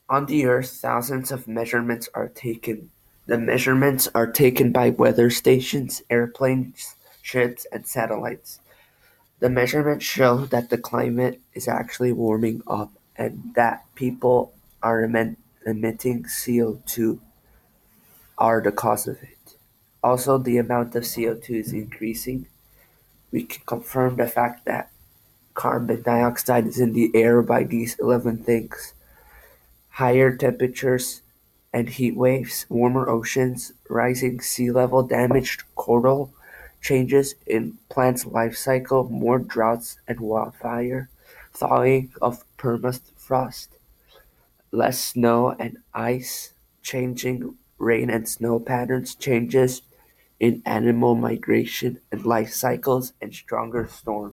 On the Earth, thousands of measurements are taken. The measurements are taken by weather stations, airplanes, ships, and satellites. The measurements show that the climate is actually warming up and that people are emitting CO2 are the cause of it. Also, the amount of CO2 is increasing. We can confirm the fact that carbon dioxide is in the air by these 11 things: higher temperatures and heat waves, warmer oceans, rising sea level, damaged coral, changes in plants' life cycle, more droughts and wildfire, thawing of permafrost, less snow and ice, changing rain and snow patterns, changes in animal migration and life cycles, and stronger storms.